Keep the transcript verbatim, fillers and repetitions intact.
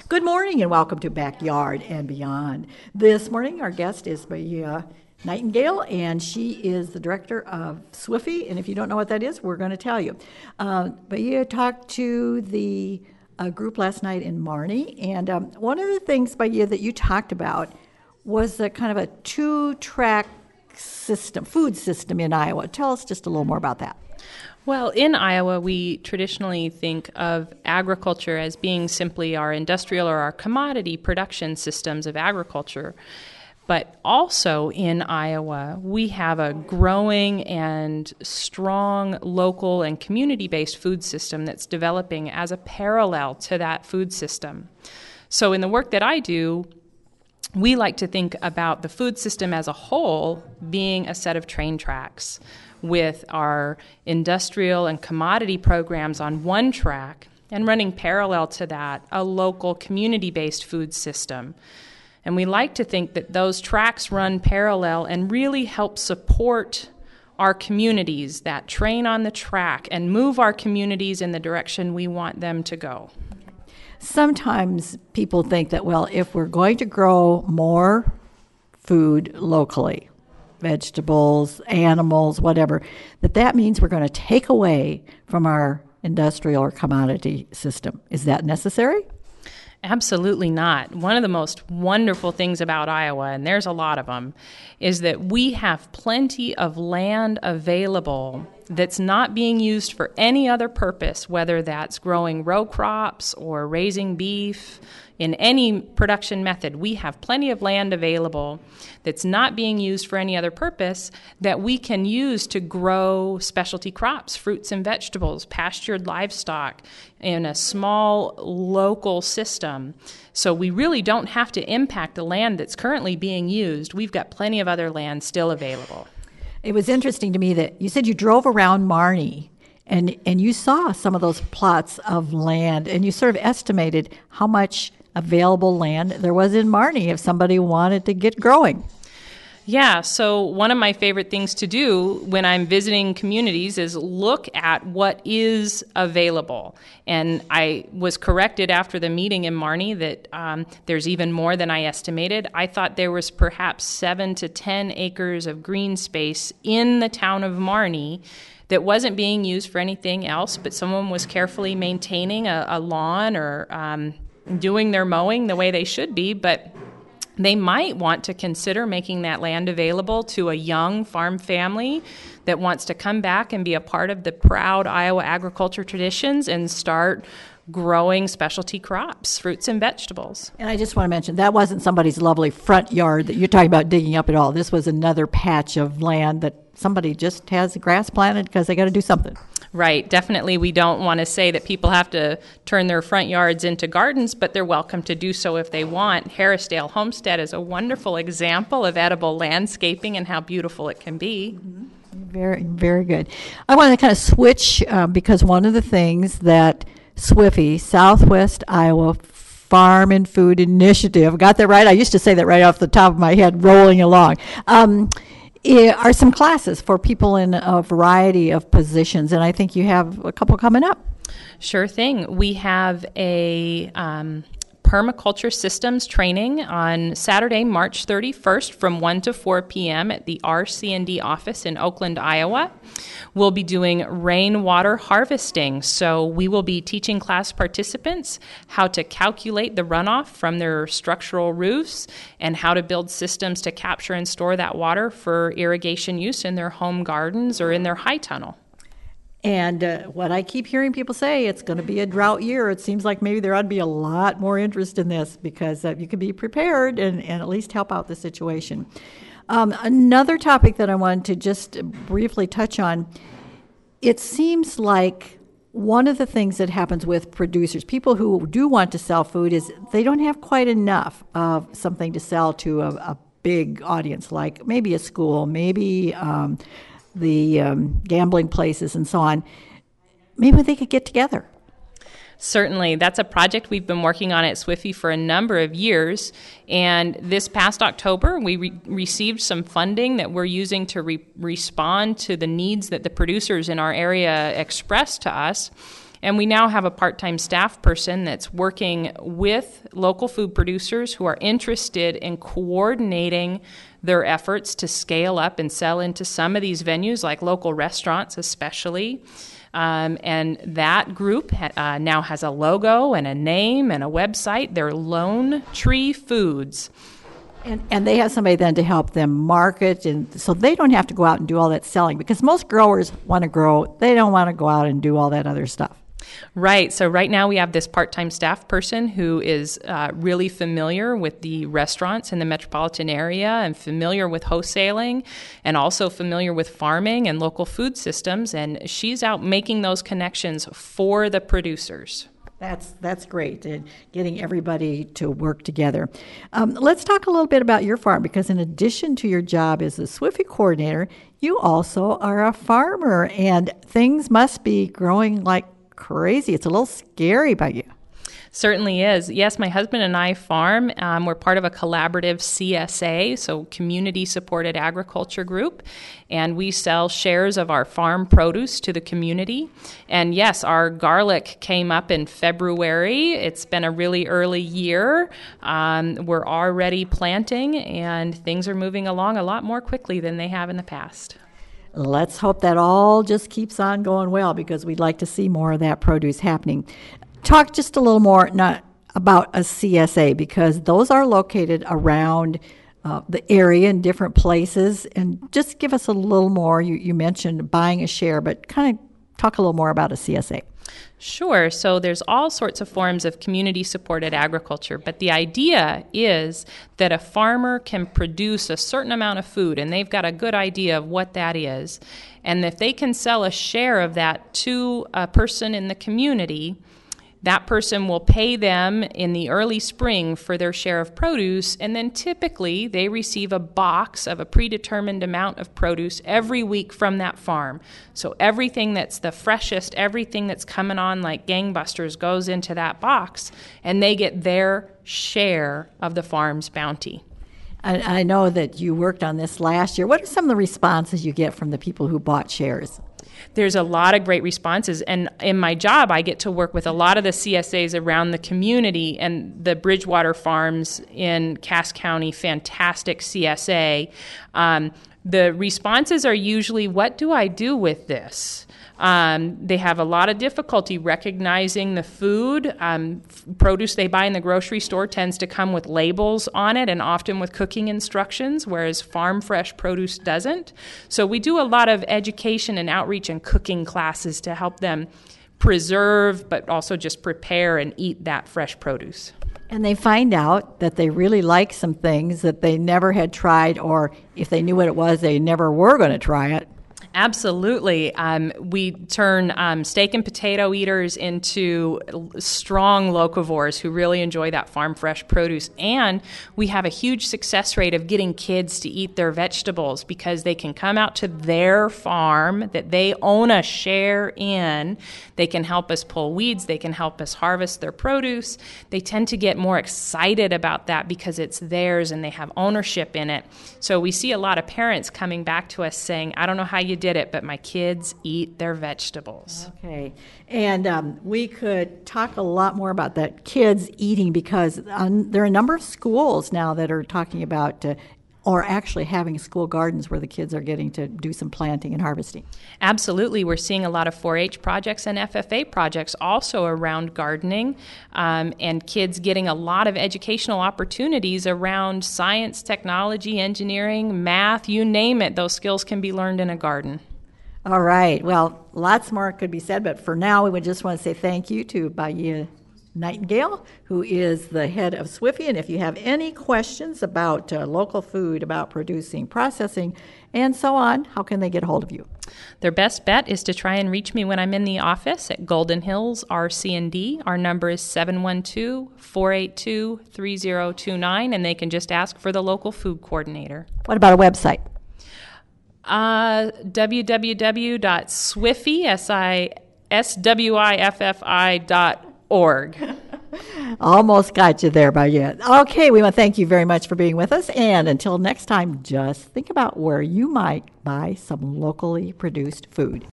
Good morning and welcome to Backyard and Beyond. This morning our guest is Bahia Nightingale, and she is the director of SWIFFY, and if you don't know what that is, we're going to tell you. Uh, Bahia talked to the uh, group last night in Marnie, and um, one of the things, Bahia, that you talked about was the kind of a two-track system, food system in Iowa. Tell us just a little more about that. Well, in Iowa, we traditionally think of agriculture as being simply our industrial or our commodity production systems of agriculture. But also in Iowa, we have a growing and strong local and community-based food system that's developing as a parallel to that food system. So in the work that I do, we like to think about the food system as a whole being a set of train tracks, with our industrial and commodity programs on one track, and running parallel to that, a local community-based food system. And we like to think that those tracks run parallel and really help support our communities, that train on the track, and move our communities in the direction we want them to go. Sometimes people think that, well, if we're going to grow more food locally, vegetables, animals, whatever, that that means we're going to take away from our industrial or commodity system. Is that necessary? Absolutely not. One of the most wonderful things about Iowa, and there's a lot of them, is that we have plenty of land available that's not being used for any other purpose, whether that's growing row crops or raising beef. In any production method, we have plenty of land available that's not being used for any other purpose that we can use to grow specialty crops, fruits and vegetables, pastured livestock in a small local system. So we really don't have to impact the land that's currently being used. We've got plenty of other land still available. It was interesting to me that you said you drove around Marnie and, and you saw some of those plots of land, and you sort of estimated how much available land there was in Marnie if somebody wanted to get growing. Yeah, so one of my favorite things to do when I'm visiting communities is look at what is available. And I was corrected after the meeting in Marnie that um, there's even more than I estimated. I thought there was perhaps seven to ten acres of green space in the town of Marnie that wasn't being used for anything else, but someone was carefully maintaining a, a lawn or um, doing their mowing the way they should be, but they might want to consider making that land available to a young farm family that wants to come back and be a part of the proud Iowa agriculture traditions and start growing specialty crops, fruits and vegetables. And I just want to mention, that wasn't somebody's lovely front yard that you're talking about digging up at all. This was another patch of land that somebody just has the grass planted because they got to do something. Right. Definitely, we don't want to say that people have to turn their front yards into gardens, but they're welcome to do so if they want. Harrisdale Homestead is a wonderful example of edible landscaping and how beautiful it can be. Mm-hmm. Very, very good. I want to kind of switch uh, because one of the things that SWIFFY, Southwest Iowa Farm and Food Initiative, got that right? I used to say that right off the top of my head, rolling along. Um, are some classes for people in a variety of positions, and I think you have a couple coming up. Sure thing. We have a um, permaculture systems training on Saturday, March thirty-first from one to four p.m. at the R C and D office in Oakland, Iowa. We'll be doing rainwater harvesting, so we will be teaching class participants how to calculate the runoff from their structural roofs and how to build systems to capture and store that water for irrigation use in their home gardens or in their high tunnel. And uh, what I keep hearing people say, it's going to be a drought year. It seems like maybe there ought to be a lot more interest in this because uh, you can be prepared and, and at least help out the situation. Um, another topic that I wanted to just briefly touch on, it seems like one of the things that happens with producers, people who do want to sell food, is they don't have quite enough of something to sell to a, a big audience, like maybe a school, maybe um, the um, gambling places and so on. Maybe they could get together. Certainly. That's a project we've been working on at SWIFFY for a number of years. And this past October, we re- received some funding that we're using to re- respond to the needs that the producers in our area expressed to us. And we now have a part-time staff person that's working with local food producers who are interested in coordinating their efforts to scale up and sell into some of these venues, like local restaurants especially. Um, and that group uh, now has a logo and a name and a website. They're Lone Tree Foods. And, and they have somebody then to help them market, and so they don't have to go out and do all that selling, because most growers want to grow. They don't want to go out and do all that other stuff. Right. So right now we have this part-time staff person who is uh, really familiar with the restaurants in the metropolitan area and familiar with wholesaling and also familiar with farming and local food systems. And she's out making those connections for the producers. That's that's great, and getting everybody to work together. Um, let's talk a little bit about your farm, because in addition to your job as a SWIFY coordinator, you also are a farmer, and things must be growing like crazy. It's a little scary by you. Certainly is. Yes, my husband and I farm. Um, we're part of a collaborative C S A, so community-supported agriculture group, and we sell shares of our farm produce to the community. And yes, our garlic came up in February. It's been a really early year. Um, we're already planting, and things are moving along a lot more quickly than they have in the past. Let's hope that all just keeps on going well, because we'd like to see more of that produce happening. Talk just a little more not about a C S A, because those are located around uh, the area in different places. And just give us a little more. You, you mentioned buying a share, but kind of talk a little more about a C S A. Sure. So there's all sorts of forms of community-supported agriculture, but the idea is that a farmer can produce a certain amount of food, and they've got a good idea of what that is. And if they can sell a share of that to a person in the community, that person will pay them in the early spring for their share of produce, and then typically they receive a box of a predetermined amount of produce every week from that farm. So everything that's the freshest, everything that's coming on like gangbusters goes into that box, and they get their share of the farm's bounty. I, I know that you worked on this last year. What are some of the responses you get from the people who bought shares? There's a lot of great responses, and in my job I get to work with a lot of the C S As around the community, and the Bridgewater Farms in Cass County, fantastic C S A. Um, the responses are usually, what do I do with this? Um, they have a lot of difficulty recognizing the food. Um, f- produce they buy in the grocery store tends to come with labels on it and often with cooking instructions, whereas farm fresh produce doesn't. So we do a lot of education and outreach and cooking classes to help them preserve, but also just prepare and eat that fresh produce. And they find out that they really like some things that they never had tried, or if they knew what it was, they never were going to try it. Absolutely. Um, we turn um, steak and potato eaters into strong locavores who really enjoy that farm fresh produce. And we have a huge success rate of getting kids to eat their vegetables, because they can come out to their farm that they own a share in. They can help us pull weeds. They can help us harvest their produce. They tend to get more excited about that because it's theirs and they have ownership in it. So we see a lot of parents coming back to us saying, I don't know how you did it, but my kids eat their vegetables. Okay. And um, we could talk a lot more about that, kids eating, because um, there are a number of schools now that are talking about uh, or actually having school gardens where the kids are getting to do some planting and harvesting. Absolutely. We're seeing a lot of four H projects and F F A projects also around gardening, um, and kids getting a lot of educational opportunities around science, technology, engineering, math, you name it. Those skills can be learned in a garden. All right. Well, lots more could be said, but for now we would just want to say thank you to Bahia Nightingale, who is the head of SWIFY. And if you have any questions about uh, local food, about producing, processing, and so on, how can they get a hold of you? Their best bet is to try and reach me when I'm in the office at Golden Hills R C and D. Our number is seven one two, four eight two, three zero two nine, and they can just ask for the local food coordinator. What about a website? Uh, w w w dot swify, S I S W I F F I dot org. Almost got you there, Bahia. Okay, we want to thank you very much for being with us. And until next time, just think about where you might buy some locally produced food.